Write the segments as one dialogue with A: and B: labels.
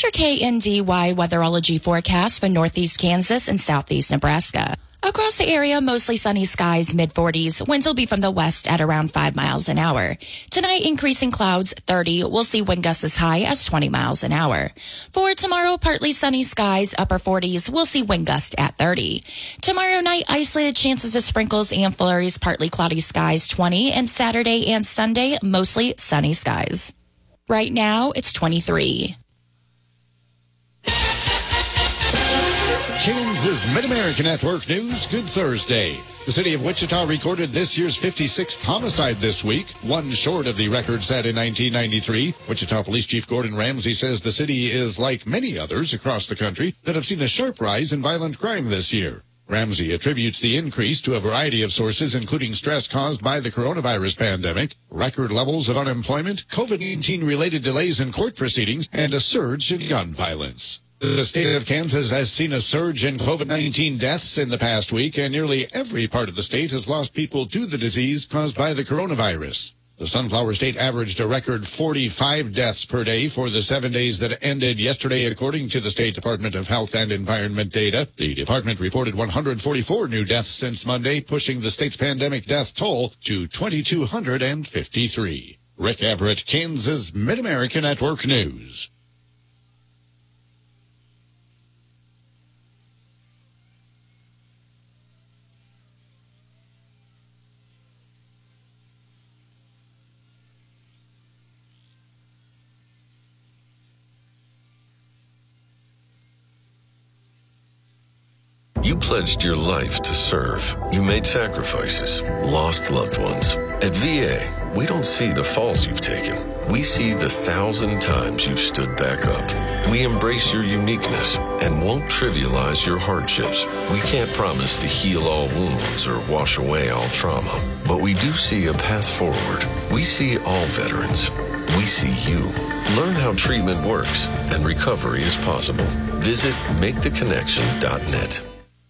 A: Here's your KNDY weatherology forecast for northeast Kansas and southeast Nebraska. Across the area, mostly sunny skies, mid-40s. Winds will be from the west at around 5 miles an hour. Tonight, increasing clouds, 30. We'll see wind gusts as high as 20 miles an hour. For tomorrow, partly sunny skies, upper 40s. We'll see wind gusts at 30. Tomorrow night, isolated chances of sprinkles and flurries, partly cloudy skies, 20. And Saturday and Sunday, mostly sunny skies. Right now, it's 23.
B: Kansas Mid-America Network News, good Thursday. The city of Wichita recorded this year's 56th homicide this week, one short of the record set in 1993. Wichita Police Chief Gordon Ramsey says the city is like many others across the country that have seen a sharp rise in violent crime this year. Ramsey attributes the increase to a variety of sources, including stress caused by the coronavirus pandemic, record levels of unemployment, COVID-19 related delays in court proceedings, and a surge in gun violence. The state of Kansas has seen a surge in COVID-19 deaths in the past week, and nearly every part of the state has lost people to the disease caused by the coronavirus. The Sunflower State averaged a record 45 deaths per day for the 7 days that ended yesterday, according to the State Department of Health and Environment data. The department reported 144 new deaths since Monday, pushing the state's pandemic death toll to 2,253. Rick Everett, Kansas Mid-America Network News.
C: You pledged your life to serve. You made sacrifices, lost loved ones. At VA, we don't see the falls you've taken. We see the 1,000 times you've stood back up. We embrace your uniqueness and won't trivialize your hardships. We can't promise to heal all wounds or wash away all trauma, but we do see a path forward. We see all veterans. We see you. Learn how treatment works and recovery is possible. Visit MakeTheConnection.net.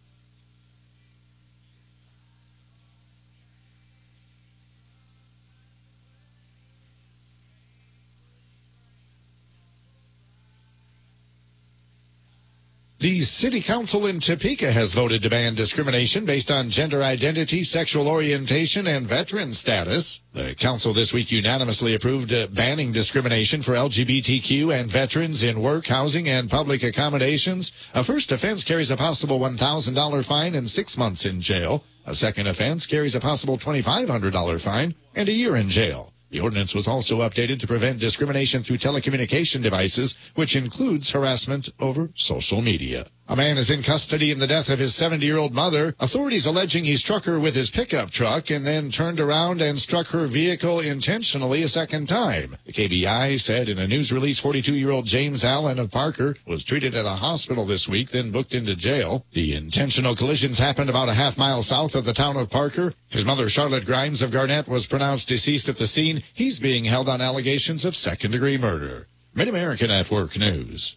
B: The City Council in Topeka has voted to ban discrimination based on gender identity, sexual orientation, and veteran status. The council this week unanimously approved banning discrimination for LGBTQ and veterans in work, housing, and public accommodations. A first offense carries a possible $1,000 fine and 6 months in jail. A second offense carries a possible $2,500 fine and a year in jail. The ordinance was also updated to prevent discrimination through telecommunication devices, which includes harassment over social media. A man is in custody in the death of his 70-year-old mother. Authorities alleging he struck her with his pickup truck and then turned around and struck her vehicle intentionally a second time. The KBI said in a news release 42-year-old James Allen of Parker was treated at a hospital this week, then booked into jail. The intentional collisions happened about a half-mile south of the town of Parker. His mother, Charlotte Grimes of Garnett, was pronounced deceased at the scene. He's being held on allegations of second-degree murder. Mid-America Network News.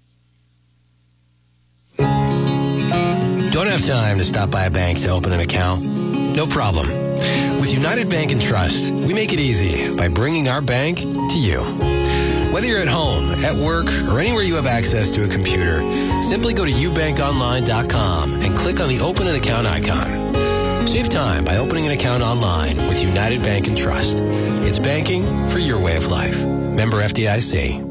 D: Don't have time to stop by a bank to open an account? No problem. With United Bank and Trust, we make it easy by bringing our bank to you. Whether you're at home, at work, or anywhere you have access to a computer, simply go to ubankonline.com and click on the Open an Account icon. Save time by opening an account online with United Bank and Trust. It's banking for your way of life. Member FDIC.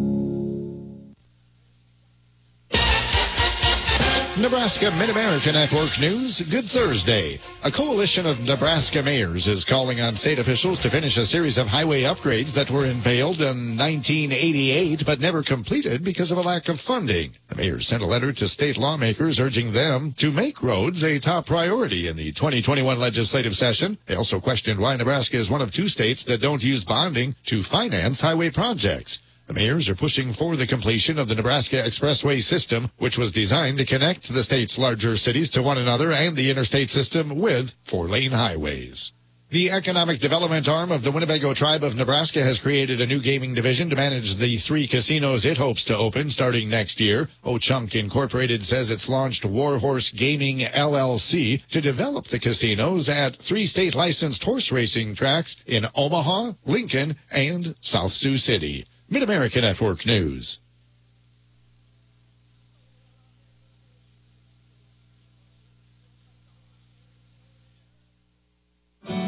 B: Nebraska Mid-America Network News, good Thursday. A coalition of Nebraska mayors is calling on state officials to finish a series of highway upgrades that were unveiled in 1988 but never completed because of a lack of funding. The mayors sent a letter to state lawmakers urging them to make roads a top priority in the 2021 legislative session. They also questioned why Nebraska is one of 2 states that don't use bonding to finance highway projects. The mayors are pushing for the completion of the Nebraska Expressway system, which was designed to connect the state's larger cities to one another and the interstate system with 4-lane highways. The economic development arm of the Winnebago Tribe of Nebraska has created a new gaming division to manage the 3 casinos it hopes to open starting next year. Ochunk Incorporated says it's launched Warhorse Gaming LLC to develop the casinos at 3 state-licensed horse racing tracks in Omaha, Lincoln, and South Sioux City. Mid-America Network News.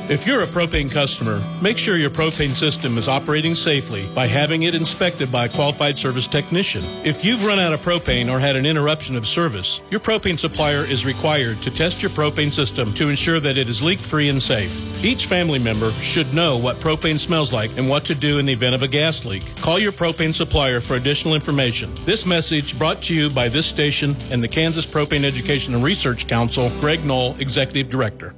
E: If you're a propane customer, make sure your propane system is operating safely by having it inspected by a qualified service technician. If you've run out of propane or had an interruption of service, your propane supplier is required to test your propane system to ensure that it is leak-free and safe. Each family member should know what propane smells like and what to do in the event of a gas leak. Call your propane supplier for additional information. This message brought to you by this station and the Kansas Propane Education and Research Council, Greg Knoll, Executive Director.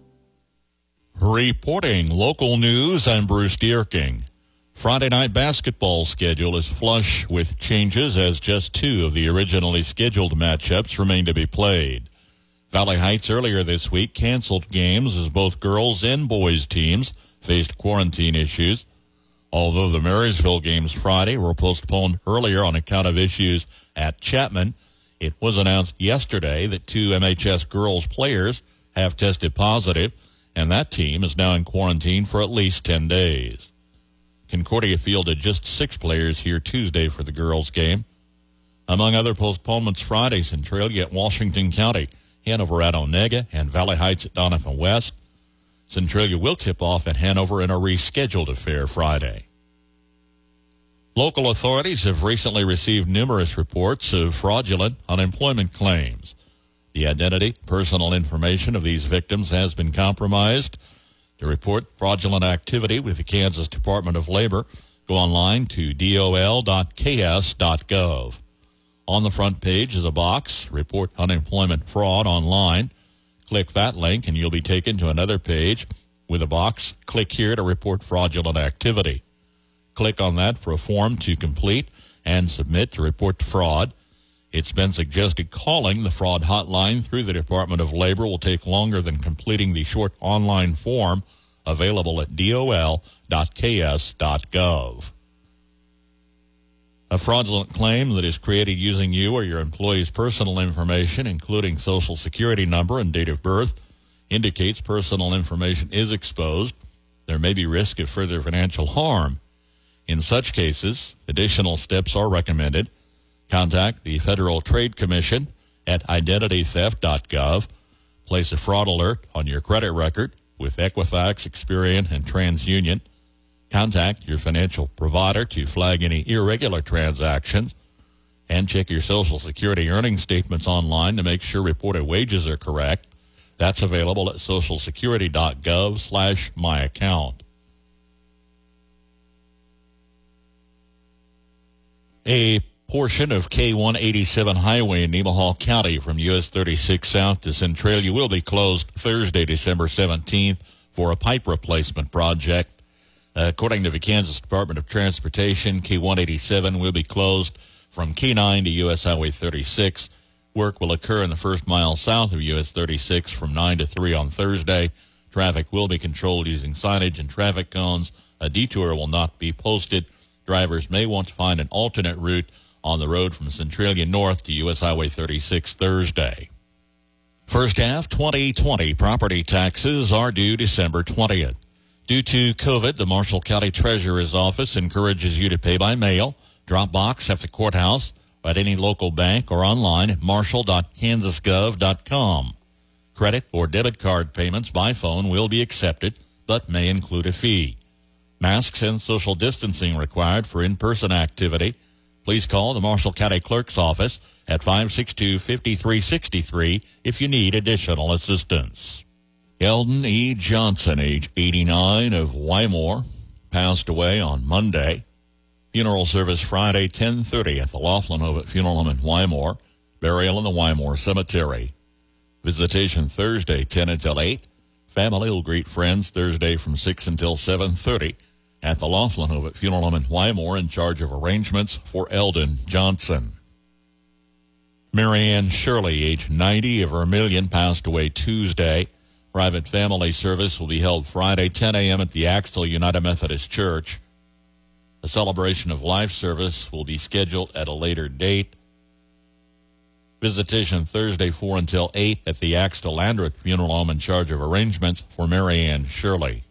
F: Reporting local news, I'm Bruce Dierking. Friday night basketball schedule is flush with changes as just two of the originally scheduled matchups remain to be played. Valley Heights earlier this week canceled games as both girls and boys teams faced quarantine issues. Although the Marysville games Friday were postponed earlier on account of issues at Chapman, it was announced yesterday that two MHS girls players have tested positive, and that team is now in quarantine for at least 10 days. Concordia fielded just 6 players here Tuesday for the girls' game. Among other postponements Friday, Centralia at Washington County, Hanover at Onega, and Valley Heights at Donovan West. Centralia will tip off at Hanover in a rescheduled affair Friday. Local authorities have recently received numerous reports of fraudulent unemployment claims. The identity, personal information of these victims has been compromised. To report fraudulent activity with the Kansas Department of Labor, go online to dol.ks.gov. On the front page is a box, Report Unemployment Fraud Online. Click that link and you'll be taken to another page with a box, Click here to report fraudulent activity. Click on that for a form to complete and submit to report the fraud. It's been suggested calling the fraud hotline through the Department of Labor will take longer than completing the short online form available at dol.ks.gov. A fraudulent claim that is created using you or your employee's personal information, including Social Security number and date of birth, indicates personal information is exposed. There may be risk of further financial harm. In such cases, additional steps are recommended. Contact the Federal Trade Commission at identitytheft.gov. Place a fraud alert on your credit record with Equifax, Experian, and TransUnion. Contact your financial provider to flag any irregular transactions. And check your Social Security earnings statements online to make sure reported wages are correct. That's available at socialsecurity.gov/myaccount. A portion of K-187 highway in Nemaha County from US 36 south to Centralia will be closed Thursday, December 17th for a pipe replacement project. According to the Kansas Department of Transportation, K-187 will be closed from K9 to US Highway 36. Work will occur in the first mile south of US 36 from 9 to 3 on Thursday. Traffic will be controlled using signage and traffic cones. A detour will not be posted. Drivers may want to find an alternate route on the road from Centralia North to US Highway 36 Thursday. First half 2020 property taxes are due December 20th. Due to COVID, the Marshall County Treasurer's Office encourages you to pay by mail, drop box at the courthouse, at any local bank, or online at marshall.kansasgov.com. Credit or debit card payments by phone will be accepted, but may include a fee. Masks and social distancing required for in-person activity. Please call the Marshall County Clerk's Office at 562-5363 if you need additional assistance. Eldon E. Johnson, age 89, of Wymore, passed away on Monday. Funeral service Friday, 10:30 at the Laughlin Home Funeral Home in Wymore. Burial in the Wymore Cemetery. Visitation Thursday, 10 until 8. Family will greet friends Thursday from 6 until 7:30. At the Laughlin Home Funeral Home in Wymore, in charge of arrangements for Eldon Johnson. Marianne Shirley, age 90, of Vermilion, passed away Tuesday. Private family service will be held Friday, 10 a.m. at the Axtell United Methodist Church. A celebration of life service will be scheduled at a later date. Visitation Thursday, 4 until 8 at the Axtell Landreth Funeral Home, in charge of arrangements for Marianne Shirley.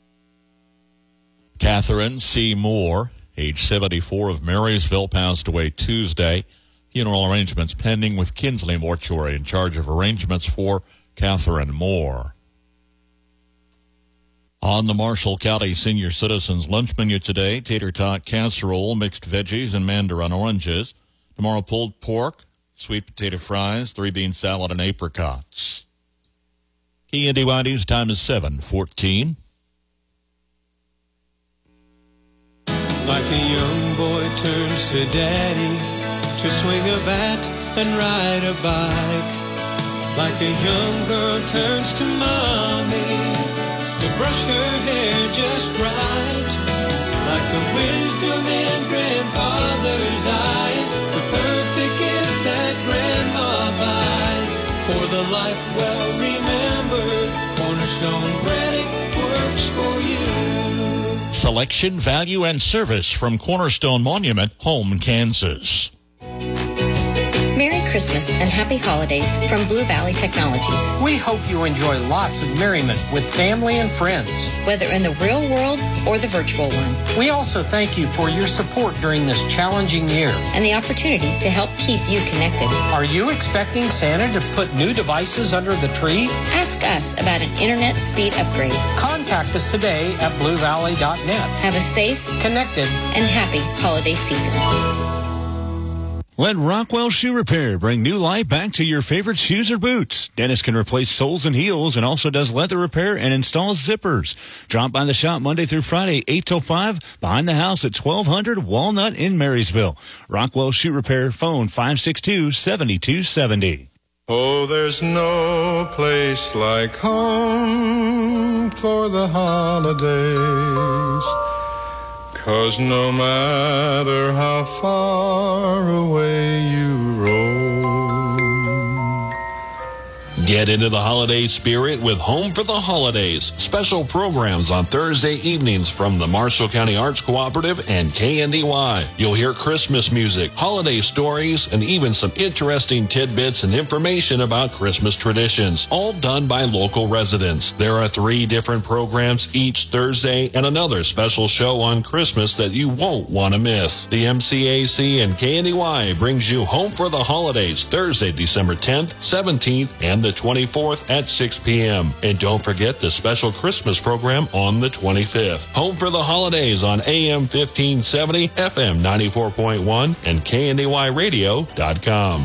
F: Catherine C. Moore, age 74, of Marysville, passed away Tuesday. Funeral arrangements pending with Kinsley Mortuary, in charge of arrangements for Catherine Moore. On the Marshall County Senior Citizens lunch menu today, tater tot casserole, mixed veggies, and mandarin oranges. Tomorrow, pulled pork, sweet potato fries, 3-bean salad, and apricots. KNDY News time is 7:14.
G: Like a young boy turns to daddy to swing a bat and ride a bike. Like a young girl turns to mommy to brush her hair just right. Like the wisdom in grandfather's eyes, the perfect gift that grandma buys. For the life well remembered, Cornerstone Credit works for you.
F: Selection, value, and service from Cornerstone Monument, Home, Kansas.
H: Merry Christmas and Happy Holidays from Blue Valley Technologies.
I: We hope you enjoy lots of merriment with family and friends,
H: whether in the real world or the virtual one.
I: We also thank you for your support during this challenging year
H: and the opportunity to help keep you connected.
I: Are you expecting Santa to put new devices under the tree?
H: Ask us about an internet speed upgrade.
I: Contact us today at bluevalley.net.
H: Have a safe,
I: connected,
H: and happy holiday season.
J: Let Rockwell Shoe Repair bring new life back to your favorite shoes or boots. Dennis can replace soles and heels and also does leather repair and installs zippers. Drop by the shop Monday through Friday, 8 till 5, behind the house at 1200 Walnut in Marysville. Rockwell Shoe Repair, phone 562-7270.
K: Oh, there's no place like home for the holidays. 'Cause no matter how far away you roam.
L: Get into the holiday spirit with Home for the Holidays. Special programs on Thursday evenings from the Marshall County Arts Cooperative and KNDY. You'll hear Christmas music, holiday stories, and even some interesting tidbits and information about Christmas traditions, all done by local residents. There are 3 different programs each Thursday and another special show on Christmas that you won't want to miss. The MCAC and KNDY brings you Home for the Holidays Thursday, December 10th, 17th, and the 24th at 6 p.m. And don't forget the special Christmas program on the 25th. Home for the Holidays on AM 1570, FM 94.1, and KNDYradio.com.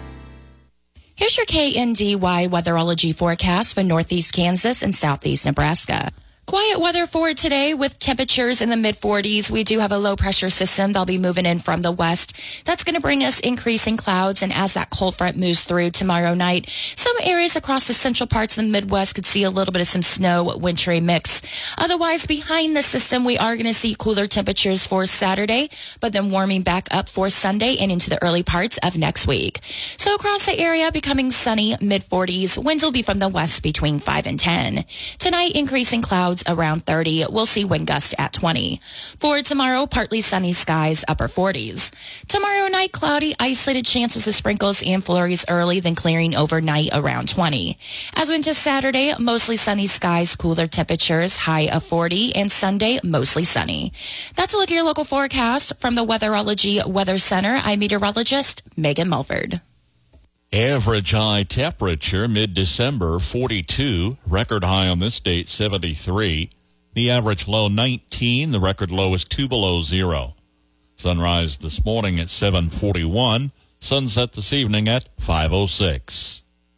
A: Here's your KNDY weatherology forecast for northeast Kansas and southeast Nebraska. Quiet weather for today with temperatures in the mid-40s. We do have a low-pressure system that'll be moving in from the west. That's going to bring us increasing clouds, and as that cold front moves through tomorrow night, some areas across the central parts of the Midwest could see a little bit of some snow, wintry mix. Otherwise, behind the system, we are going to see cooler temperatures for Saturday, but then warming back up for Sunday and into the early parts of next week. So across the area, becoming sunny, mid-40s. Winds will be from the west between 5 and 10. Tonight, increasing clouds around 30. We'll see wind gusts at 20. For tomorrow, partly sunny skies, upper 40s. Tomorrow night, cloudy, isolated chances of sprinkles and flurries early, then clearing overnight around 20. As we into Saturday, mostly sunny skies, cooler temperatures, high of 40, and Sunday, mostly sunny. That's a look at your local forecast from the Weatherology Weather Center. I'm meteorologist Megan Mulford.
F: Average high temperature mid-December 42, record high on this date 73. The average low 19, the record low is 2 below zero. Sunrise this morning at 7:41, sunset this evening at 5:06.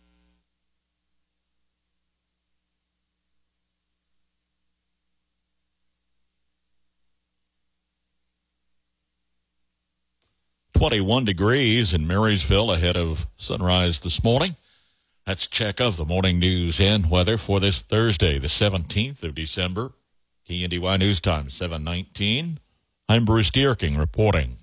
F: .21 degrees in Marysville ahead of sunrise this morning. That's a check of the morning news and weather for this Thursday, the 17th of December. KNDY News Time, 7:19. I'm Bruce Dierking reporting.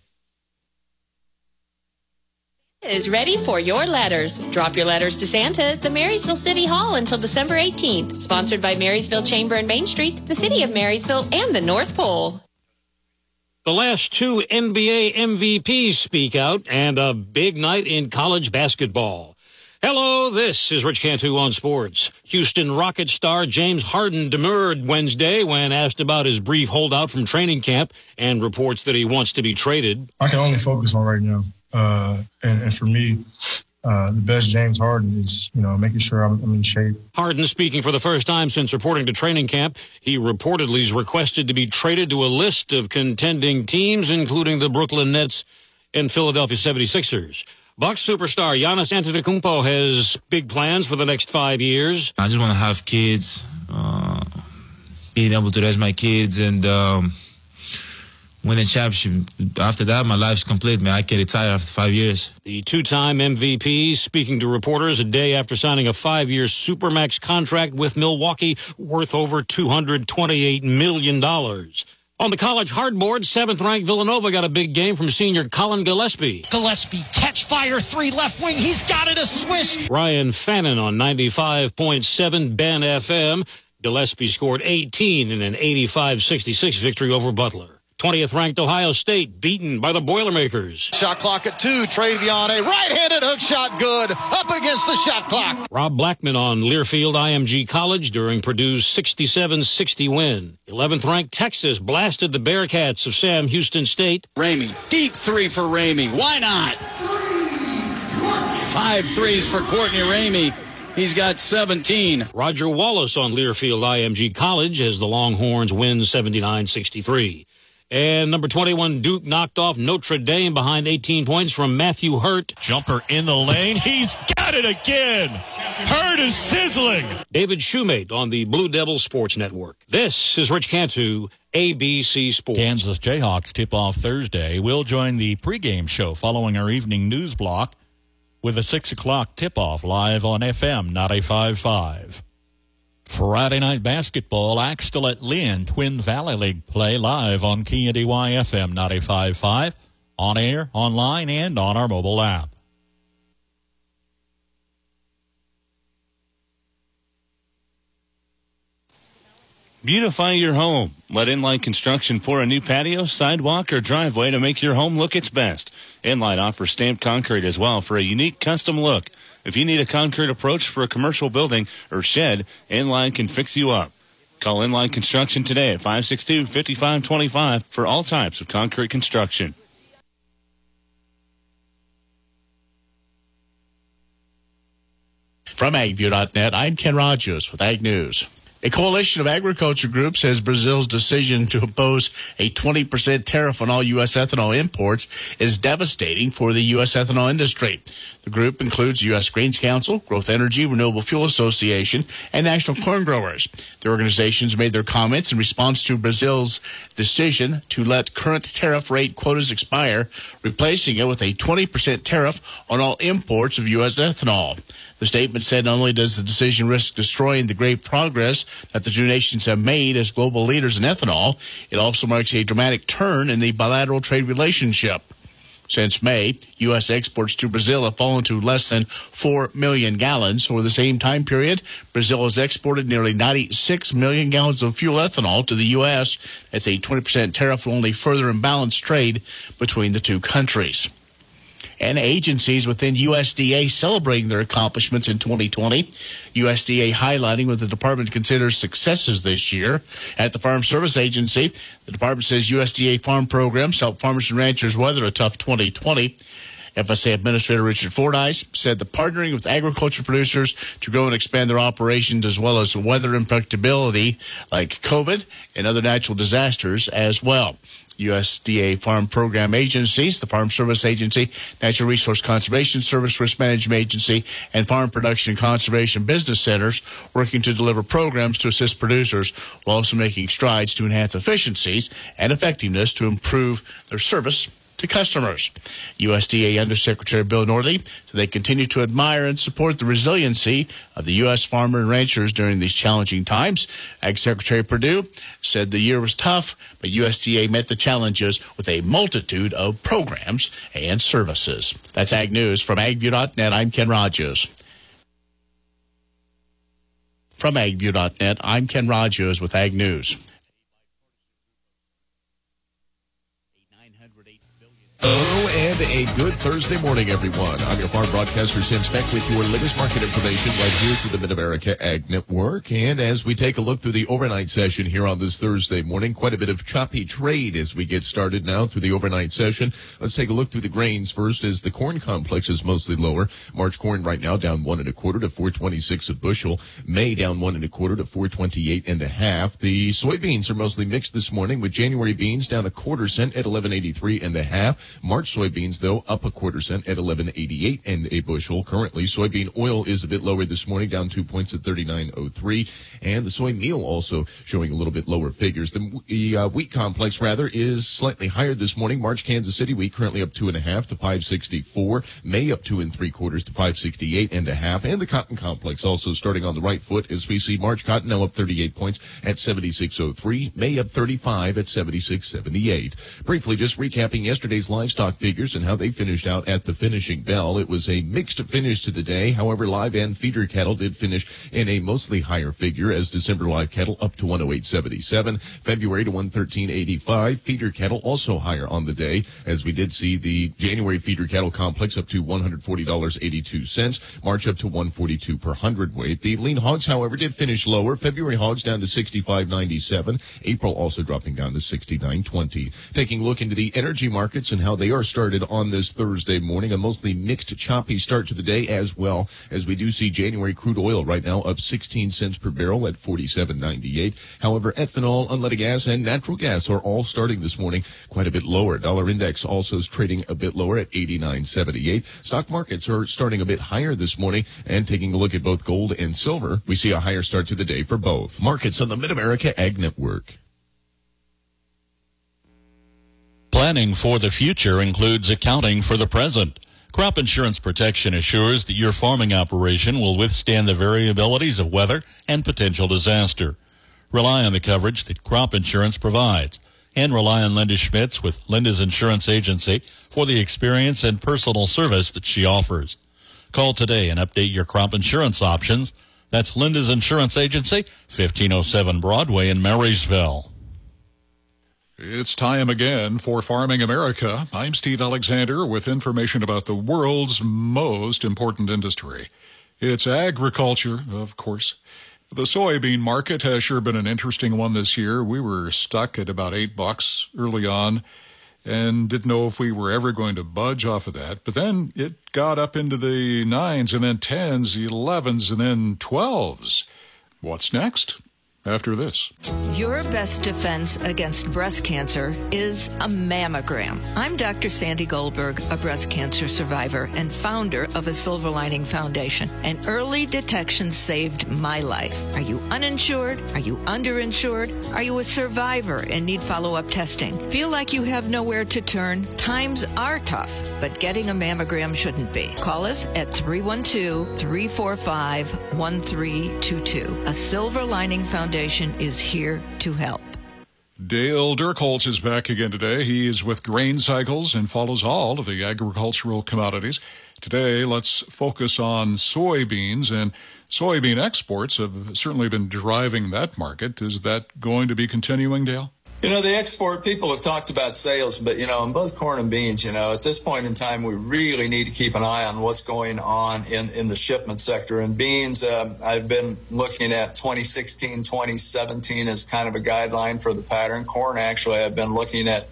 M: Is ready for your letters. Drop your letters to Santa at the Marysville City Hall until December 18th. Sponsored by Marysville Chamber and Main Street, the City of Marysville, and the North Pole.
N: The last 2 NBA MVPs speak out, and a big night in college basketball. Hello, this is Rich Cantu on sports. Houston Rockets star James Harden demurred Wednesday when asked about his brief holdout from training camp and reports that he wants to be traded.
O: I can only focus on right now. And for me, the best James Harden is, making sure I'm in shape.
N: Harden speaking for the first time since reporting to training camp. He reportedly is requested to be traded to a list of contending teams, including the Brooklyn Nets and Philadelphia 76ers. Bucks superstar Giannis Antetokounmpo has big plans for the next 5 years.
P: I just want to have kids, being able to raise my kids and win a championship. After that, my life's complete, man. I can retire after 5 years.
N: The two-time MVP speaking to reporters a day after signing a 5-year Supermax contract with Milwaukee worth over $228 million. On the college hardboard, 7th-ranked Villanova got a big game from senior Colin Gillespie.
Q: Gillespie, catch fire, 3 left wing. He's got it, a swish.
N: Ryan Fannin on 95.7 Ben FM. Gillespie scored 18 in an 85-66 victory over Butler. 20th-ranked Ohio State beaten by the Boilermakers.
Q: Shot clock at 2. Travion, a right-handed hook shot good. Up against the shot clock.
N: Rob Blackman on Learfield IMG College during Purdue's 67-60 win. 11th-ranked Texas blasted the Bearcats of Sam Houston State.
R: Ramey, deep 3 for Ramey. Why not? 5 threes for Courtney Ramey. He's got 17.
N: Roger Wallace on Learfield IMG College as the Longhorns win 79-63. And number 21, Duke knocked off Notre Dame behind 18 points from Matthew Hurt.
S: Jumper in the lane. He's got it again. Hurt is sizzling.
N: David Shoemate on the Blue Devil Sports Network. This is Rich Cantu, ABC Sports.
F: Kansas Jayhawks tip off Thursday. We'll join the pregame show following our evening news block with a 6 o'clock tip-off live on FM 95.5. Friday night basketball, Axtell at Lynn, Twin Valley League play live on KNDY FM 95.5, on air, online, and on our mobile app.
J: Beautify your home. Let Inline Construction pour a new patio, sidewalk, or driveway to make your home look its best. Inline offers stamped concrete as well for a unique custom look. If you need a concrete approach for a commercial building or shed, Inline can fix you up. Call Inline Construction today at 562-5525 for all types of concrete construction.
T: From AgView.net, I'm Ken Rogers with Ag News. A coalition of agriculture groups says Brazil's decision to impose a 20% tariff on all U.S. ethanol imports is devastating for the U.S. ethanol industry. The group includes U.S. Grains Council, Growth Energy, Renewable Fuel Association, and National Corn Growers. The organizations made their comments in response to Brazil's decision to let current tariff rate quotas expire, replacing it with a 20% tariff on all imports of U.S. ethanol. The statement said not only does the decision risk destroying the great progress that the two nations have made as global leaders in ethanol, it also marks a dramatic turn in the bilateral trade relationship. Since May, U.S. exports to Brazil have fallen to less than 4 million gallons. Over the same time period, Brazil has exported nearly 96 million gallons of fuel ethanol to the U.S. That's a 20% tariff will only further imbalance trade between the two countries. And agencies within USDA celebrating their accomplishments in 2020. USDA highlighting what the department considers successes this year. At the Farm Service Agency, the department says USDA farm programs help farmers and ranchers weather a tough 2020. FSA Administrator Richard Fordyce said the partnering with agriculture producers to grow and expand their operations as well as weather impactability like COVID and other natural disasters as well. USDA farm program agencies, the Farm Service Agency, Natural Resource Conservation Service, Risk Management Agency, and Farm Production and Conservation Business Centers working to deliver programs to assist producers while also making strides to enhance efficiencies and effectiveness to improve their service to customers. USDA Undersecretary Bill Nordley said they continue to admire and support the resiliency of the U.S. farmer and ranchers during these challenging times. Ag Secretary Perdue said the year was tough, but USDA met the challenges with a multitude of programs and services. That's Ag News. From AgView.net, I'm Ken Rogers. From AgView.net, I'm Ken Rogers with Ag News.
U: Hello and a good Thursday morning, everyone. I'm your farm broadcaster, Sam Speck, with your latest market information right here through the Mid-America Ag Network. And as we take a look through the overnight session here on this Thursday morning, quite a bit of choppy trade as we get started now through the overnight session. Let's take a look through the grains first, as the corn complex is mostly lower. March corn right now down 1 1/4 to 4.26 a bushel. May down 1 1/4 to 4.28 1/2. The soybeans are mostly mixed this morning, with January beans down 1/4 cent at 11.83 1/2. March soybeans, though, up 1/4 cent at 11.88 a bushel. Currently, soybean oil is a bit lower this morning, down 2 points at 39.03. And the soy meal also showing a little bit lower figures. The wheat complex, rather, is slightly higher this morning. March Kansas City wheat currently up 2 1/2 to 5.64. May up 2 3/4 to 5.68 1/2. And the cotton complex also starting on the right foot, as we see March cotton now up 38 points at 76.03. May up 35 at 76.78. Briefly, just recapping yesterday's livestock figures and how they finished out at the finishing bell. It was a mixed finish to the day. However, live and feeder cattle did finish in a mostly higher figure, as December live cattle up to 108.77, February to 113.85. Feeder cattle also higher on the day, as we did see the January feeder cattle complex up to $140.82, March up to $142 per hundredweight. The lean hogs, however, did finish lower. February hogs down to 65.97, April also dropping down to 69.20. Taking a look into the energy markets and how they are started on this Thursday morning. A mostly mixed, choppy start to the day, as well as we do see January crude oil right now up 16 cents per barrel at 47.98. However, ethanol, unleaded gas, and natural gas are all starting this morning quite a bit lower. Dollar index also is trading a bit lower at 89.78. Stock markets are starting a bit higher this morning, and taking a look at both gold and silver, we see a higher start to the day for both. Markets on the Mid-America Ag Network.
F: Planning for the future includes accounting for the present. Crop Insurance Protection assures that your farming operation will withstand the variabilities of weather and potential disaster. Rely on the coverage that Crop Insurance provides, and rely on Linda Schmitz with Linda's Insurance Agency for the experience and personal service that she offers. Call today and update your crop insurance options. That's Linda's Insurance Agency, 1507 Broadway in Marysville.
V: It's time again for Farming America. I'm Steve Alexander with information about the world's most important industry. It's agriculture, of course. The soybean market has sure been an interesting one this year. We were stuck at about $8 early on and didn't know if we were ever going to budge off of that. But then it got up into the 9s and then 10s, 11s, and then 12s. What's next? After this.
W: Your best defense against breast cancer is a mammogram. I'm Dr. Sandy Goldberg, a breast cancer survivor and founder of a Silver Lining Foundation. And early detection saved my life. Are you uninsured? Are you underinsured? Are you a survivor and need follow-up testing? Feel like you have nowhere to turn? Times are tough, but getting a mammogram shouldn't be. Call us at 312-345-1322. A Silver Lining Foundation is here to help.
V: Dale Dirkholz is back again today. He is with Grain Cycles and follows all of the agricultural commodities. Today, let's focus on soybeans, and soybean exports have certainly been driving that market. Is that going to be continuing, Dale?
X: You know, the export, people have talked about sales, but, you know, in both corn and beans, you know, at this point in time, we really need to keep an eye on what's going on in the shipment sector. In beans, I've been looking at 2016, 2017 as kind of a guideline for the pattern. Corn, actually, I've been looking at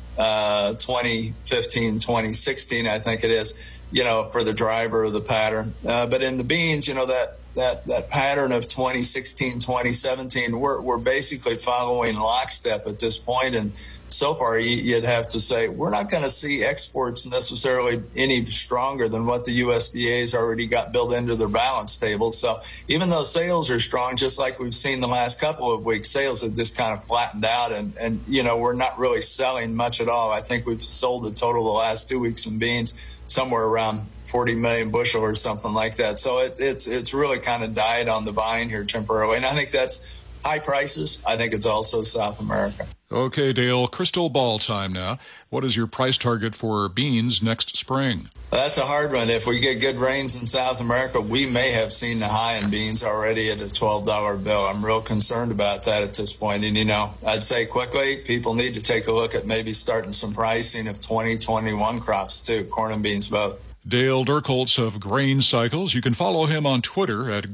X: 2015, 2016, I think it is, you know, for the driver of the pattern. But in the beans, you know, that pattern of 2016, 2017, we're basically following lockstep at this point. And so far, you'd have to say we're not going to see exports necessarily any stronger than what the USDA's already got built into their balance table. So even though sales are strong, just like we've seen the last couple of weeks, sales have just kind of flattened out. And you know, we're not really selling much at all. I think we've sold the total the last 2 weeks in beans somewhere around 40 million bushel or something like that. So it's really kind of died on the vine here temporarily. And I think that's high prices. I think it's also South America.
V: Okay, Dale, crystal ball time now. What is your price target for beans next spring?
X: Well, that's a hard one. If we get good rains in South America, we may have seen the high in beans already at a $12 bill. I'm real concerned about that at this point. And, I'd say quickly, people need to take a look at maybe starting some pricing of 2021 crops too, corn and beans both.
V: Dale Dirkholtz of Grain Cycles. You can follow him on Twitter at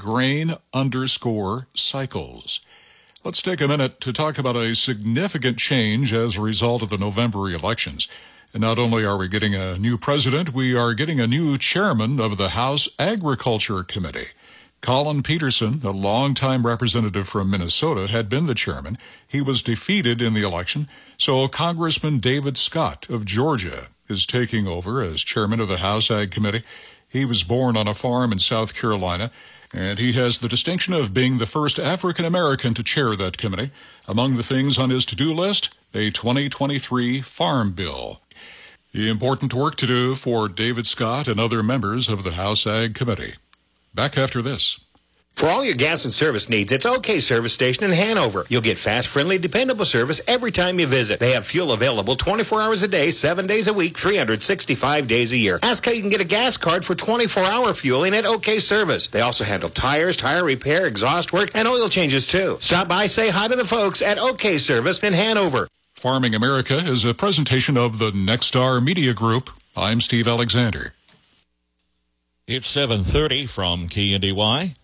V: grain_cycles. Let's take a minute to talk about a significant change as a result of the November elections. And not only are we getting a new president, we are getting a new chairman of the House Agriculture Committee. Colin Peterson, a longtime representative from Minnesota, had been the chairman. He was defeated in the election, so Congressman David Scott of Georgia is taking over as chairman of the House Ag Committee. He was born on a farm in South Carolina, and he has the distinction of being the first African-American to chair that committee. Among the things on his to-do list, a 2023 farm bill. Important work to do for David Scott and other members of the House Ag Committee. Back after this.
B: For all your gas and service needs, it's OK Service Station in Hanover. You'll get fast, friendly, dependable service every time you visit. They have fuel available 24 hours a day, 7 days a week, 365 days a year. Ask how you can get a gas card for 24-hour fueling at OK Service. They also handle tires, tire repair, exhaust work, and oil changes too. Stop by, say hi to the folks at OK Service in Hanover.
V: Farming America is a presentation of the Nexstar Media Group. I'm Steve Alexander.
F: It's 7:30 from KNDY.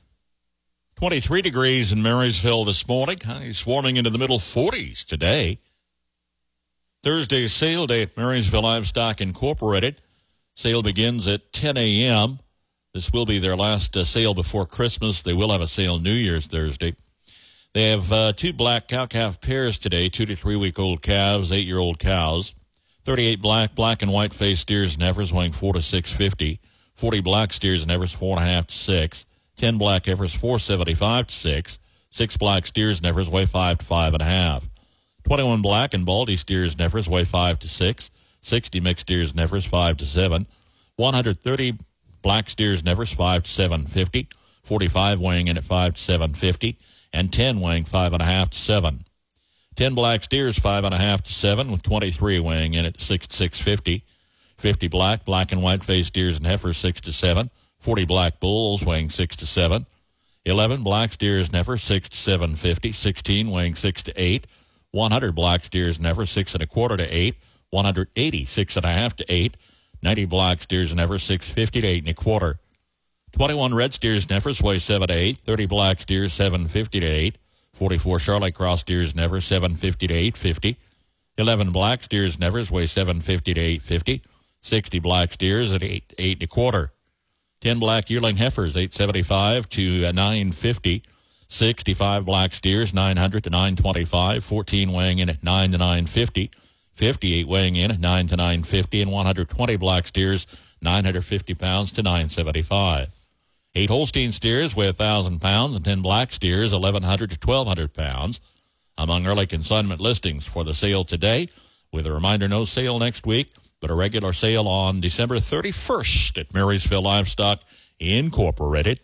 F: 23 degrees in Marysville this morning. Highs warming into the middle 40s today. Thursday's sale day at Marysville Livestock Incorporated. Sale begins at 10 a.m. This will be their last sale before Christmas. They will have a sale New Year's Thursday. They have 2 black cow-calf pairs today, 2 to 3-week-old calves, 8-year-old cows. 38 black and white-faced steers and heifers weighing 4 to 650. 40 black steers and heifers 4.5 to 6. 10 black heifers, 475 to 6. 6 black steers and heifers weigh 5 to 5.5. 21 black and baldy steers and heifers weigh 5 to 6. 60 mixed steers and heifers, 5 to 7. 130 black steers and heifers, 5 to 750. 45 weighing in at 5 to 750. And 10 weighing 5.5 to 7. 10 black steers, 5.5 to 7, with 23 weighing in at 6 to 650. 50 black and white-faced steers and heifers, 6 to 7. 40 black bulls weighing 6 to 7. 11 black steers and heifers, 6 to 750. 16 weighing 6 to 8. 100 black steers and heifers, 6 1/4 to 8. 180, 6 1/2 to 8. 90 black steers and heifers, 650 to 8 1/4. 21 red steers and heifers weigh 7 to 8. 30 black steers, 750 to 8. 44 Charlotte Cross steers and heifers, 750 to 850. 11 black steers and heifers weigh 750 to 850. 60 black steers at 8 1/4. 10 black yearling heifers, 875 to 950. 65 black steers, 900 to 925. 14 weighing in at 9 to 950. 58 weighing in at 9 to 950. And 120 black steers, 950 pounds to 975. 8 Holstein steers weigh 1,000 pounds and 10 black steers, 1,100 to 1,200 pounds. Among early consignment listings for the sale today, with a reminder no sale next week, but a regular sale on December 31st at Marysville Livestock Incorporated.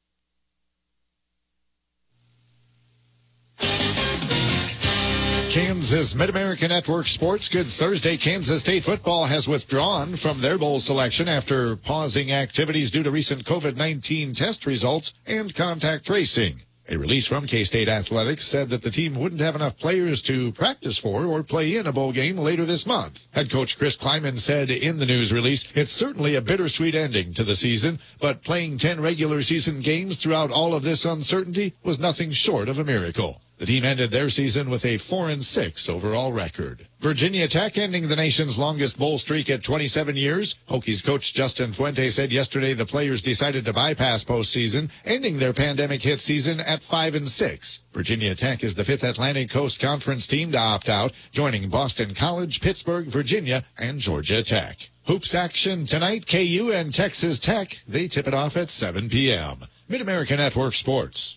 C: Kansas Mid-America Network Sports. Good Thursday. Kansas State football has withdrawn from their bowl selection after pausing activities due to recent COVID-19 test results and contact tracing. A release from K-State Athletics said that the team wouldn't have enough players to practice for or play in a bowl game later this month. Head coach Chris Kleiman said in the news release, "It's certainly a bittersweet ending to the season, but playing 10 regular season games throughout all of this uncertainty was nothing short of a miracle." The team ended their season with a 4-6 overall record. Virginia Tech ending the nation's longest bowl streak at 27 years. Hokies coach Justin Fuente said yesterday the players decided to bypass postseason, ending their pandemic-hit season at 5-6. Virginia Tech is the 5th Atlantic Coast Conference team to opt out, joining Boston College, Pittsburgh, Virginia, and Georgia Tech. Hoops action tonight, KU and Texas Tech. They tip it off at 7 p.m. Mid-America Network Sports.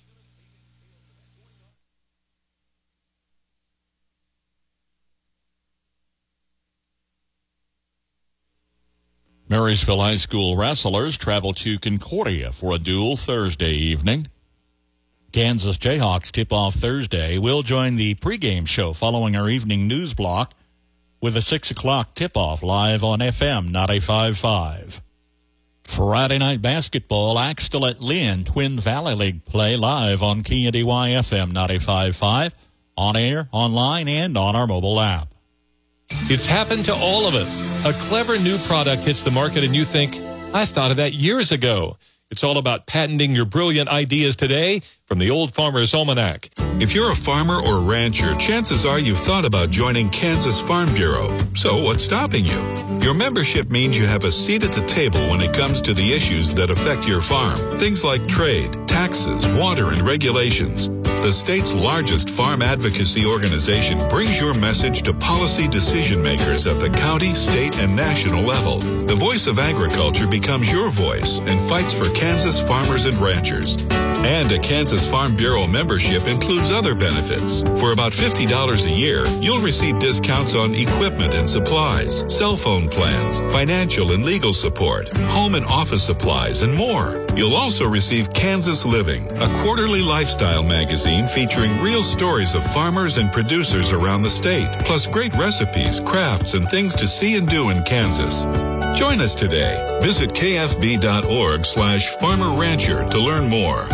F: Marysville High School wrestlers travel to Concordia for a duel Thursday evening. Kansas Jayhawks tip-off Thursday. We'll join the pregame show following our evening news block with a 6 o'clock tip-off live on FM 95.5. Friday night basketball, Axtell at Lynn, Twin Valley League play live on KNDY FM 95.5, on air, online, and on our mobile app.
D: It's happened to all of us. A clever new product hits the market and you think, I thought of that years ago. It's all about patenting your brilliant ideas today from the Old Farmer's Almanac.
E: If you're a farmer or rancher, chances are you've thought about joining Kansas Farm Bureau. So what's stopping you? Your membership means you have a seat at the table when it comes to the issues that affect your farm. Things like trade, taxes, water, and regulations. The state's largest farm advocacy organization brings your message to policy decision makers at the county, state, and national level. The voice of agriculture becomes your voice and fights for Kansas farmers and ranchers. And a Kansas Farm Bureau membership includes other benefits. For about $50 a year, you'll receive discounts on equipment and supplies, cell phone plans, financial and legal support, home and office supplies, and more. You'll also receive Kansas Living, a quarterly lifestyle magazine featuring real stories of farmers and producers around the state, plus great recipes, crafts, and things to see and do in Kansas. Join us today. Visit kfb.org/farmer-rancher to learn more.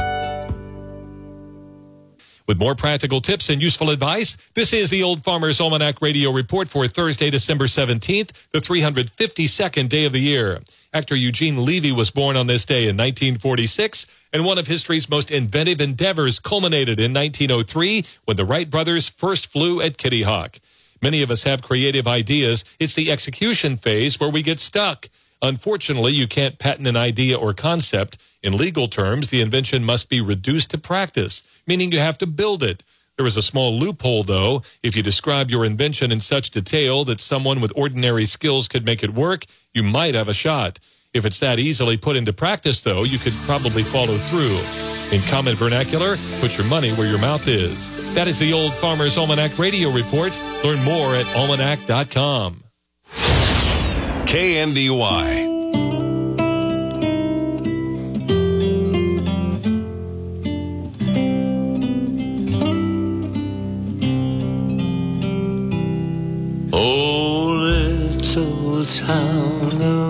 D: With more practical tips and useful advice, this is the Old Farmer's Almanac Radio Report for Thursday, December 17th, the 352nd day of the year. Actor Eugene Levy was born on this day in 1946, and one of history's most inventive endeavors culminated in 1903 when the Wright brothers first flew at Kitty Hawk. Many of us have creative ideas. It's the execution phase where we get stuck. Unfortunately, you can't patent an idea or concept. In legal terms, the invention must be reduced to practice, meaning you have to build it. There is a small loophole, though. If you describe your invention in such detail that someone with ordinary skills could make it work, you might have a shot. If it's that easily put into practice, though, you could probably follow through. In common vernacular, put your money where your mouth is. That is the Old Farmer's Almanac Radio Report. Learn more at almanac.com.
E: KNDY.
G: Oh, little town of